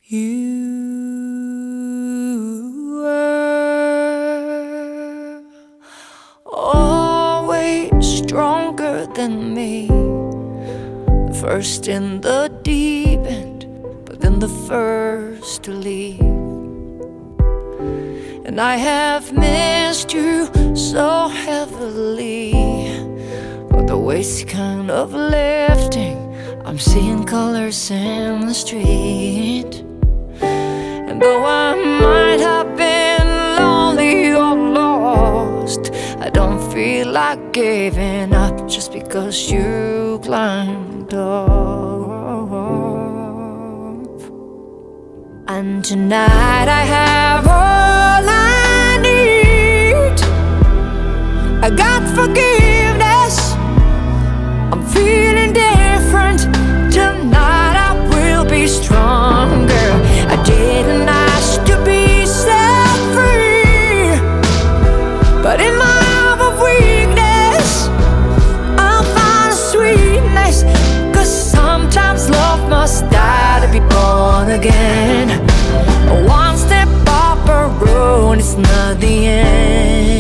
You were always stronger than me, first in the deep end, but then the first to leave. And I have missed you so heavily, but the weight's kind of lifting. I'm seeing colors in the street. And though I might have been lonely or lost, I don't feel like giving up just because you climbed up. And tonight I have all I need. I got forgiveness. I'm feeling different. Tonight I will be stronger. I didn't ask to be set free, but in my hour of weakness I'll find a sweetness. Cause sometimes love must die to be born again. One step up a road, it's not the end,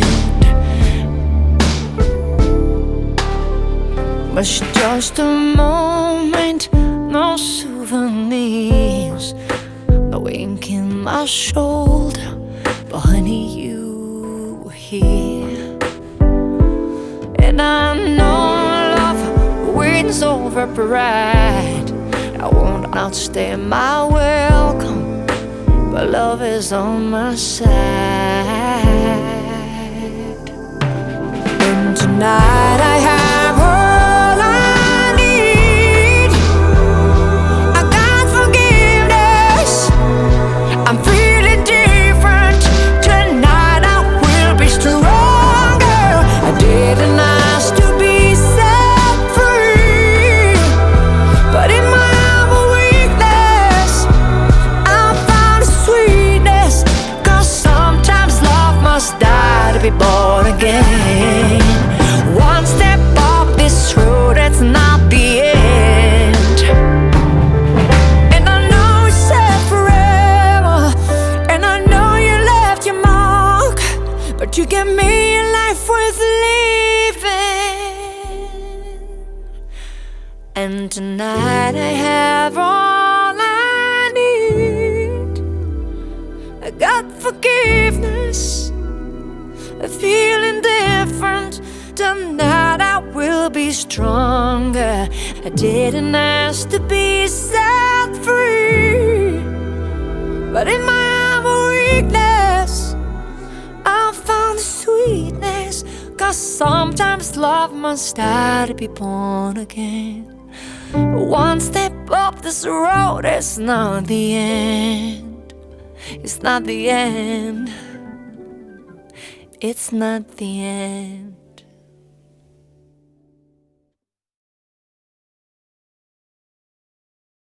but it's just a moment. No souvenirs, no ink in my shoulder, but honey, you were here. And I know love wins over pride. I won't outstay my welcome, but love is on my side. And tonight I have all I need. I got forgiveness. I'm feeling different. Tonight I will be stronger. I didn't ask to be set free, but in my hour of weakness I found a sweetness. Cause sometimes love must die to be born again. One step up this road, it's not the end. And I know it's said forever, and I know you left your mark, but you gave me a life worth living. And tonight I have all I need. I got forgiveness. I'm feeling different. Tonight I will be stronger. I didn't ask to be set free, but in my hour of weakness I found the sweetness. Cause sometimes love must die to be born again. One step up this road, it's not the end. It's not the end. It's not the end.